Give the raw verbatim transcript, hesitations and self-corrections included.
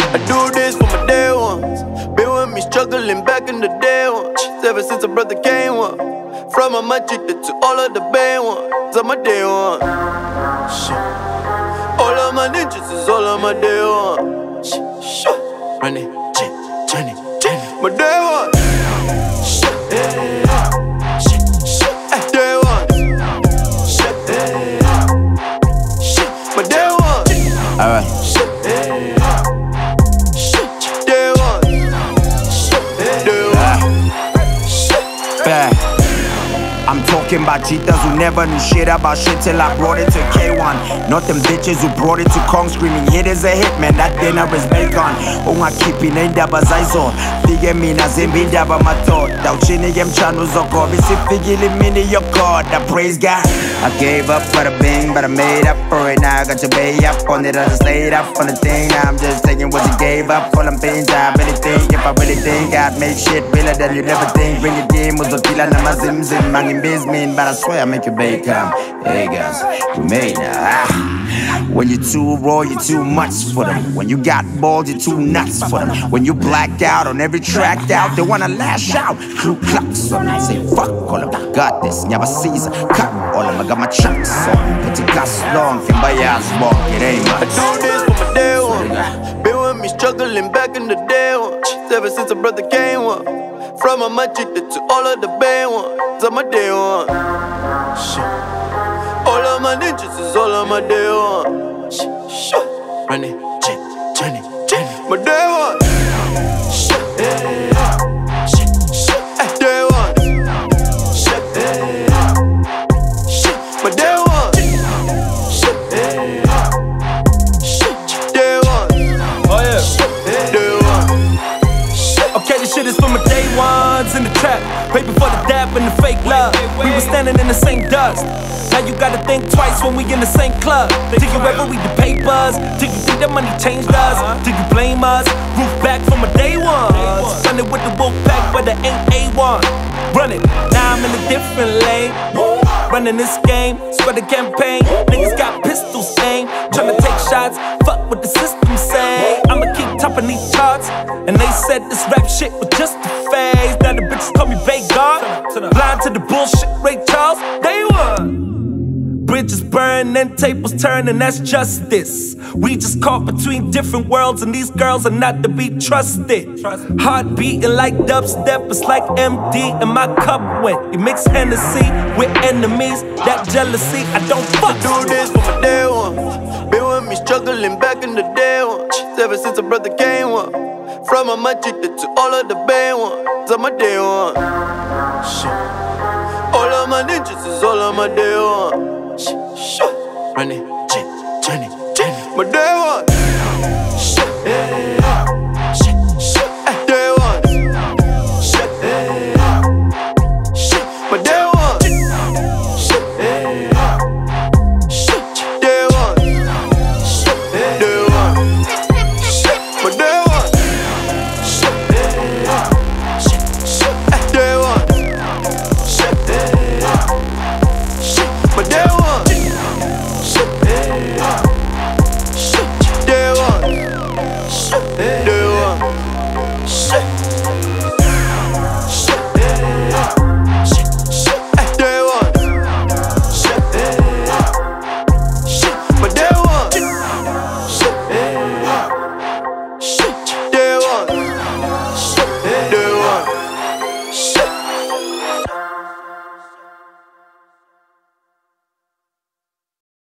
I do this for my day ones. Been with me struggling back in the day ones. Ever since a brother came one. From my magic to all of the bad ones. On my day one. All of my ninjas is all of my day one. Money, Johnny, Johnny. My day one. Day one. My day one. Alright. I'm talking about cheaters who never knew shit about shit till I brought it to K one. Not them bitches who brought it to Kong screaming, hit is a hit, man, that dinner is bacon. Ungakhiphi nendaba zayizo fike mina zimbindaba madoda dawuchini emchano zogoba isifikile imini yogod. I praise God. I gave up for the bing, but I made up for it. Now I got to pay up on it. I just laid up on the thing. Now I'm just taking what you gave up. All I'm paying I really think, if I really think I'd make shit realer than you'd ever think. Bring your game, uzokila na mazim zim mangin basement, but I swear I make your bake come. Hey guys, we made now. Ah. When you're too raw, you're too much for them. When you got balls, you're too nuts for them. When you blacked out on every track out, they wanna lash out. Crew clocks on me, say fuck all of them. Got this, never Caesar. Cut all of them, I got my chucks on. Petit gas long, fin by ass walk, it ain't much. I do this for my day one. Been with me struggling back in the day one. Ever since a brother came one. From my magic to all of the bad ones. On my day one. All of my ninjas is all on my day one. Money, Johnny, Johnny. My day one. Day one. My day one. Day one. Oh yeah. Day one. Okay, this shit is for my day ones in the trap. Right before the dap and the fake love. We were standing in the same dust. Now you gotta think twice when we in the same club. Did you ever read the papers? Did you think that money changed us? Did you blame us? Roof back from a day one. Done it with the wolf pack, but it ain't A one. Run it, now I'm in a different lane. Running this game, spread the campaign. Niggas got pistols aimed, tryna take shots. Fuck what the system say. I'ma keep topping these charts. And they said this rap shit was just a phase. Now the bitches call me Vagar. Blind to the bullshit, Ray Charles. They won. Bridges burn and tables turn, and that's justice. We just caught between different worlds, and these girls are not to be trusted. Heart beating like dubstep, it's like M D and my cup went. You mix Hennessy with enemies, that jealousy, I don't fuck. I do this for my day one. Been with me struggling back in the day one. Ever since a brother came one. From my magic to all of the bad ones. On my day one. All of my ninjas is all on my day one. Money, Johnny, Johnny. My day one.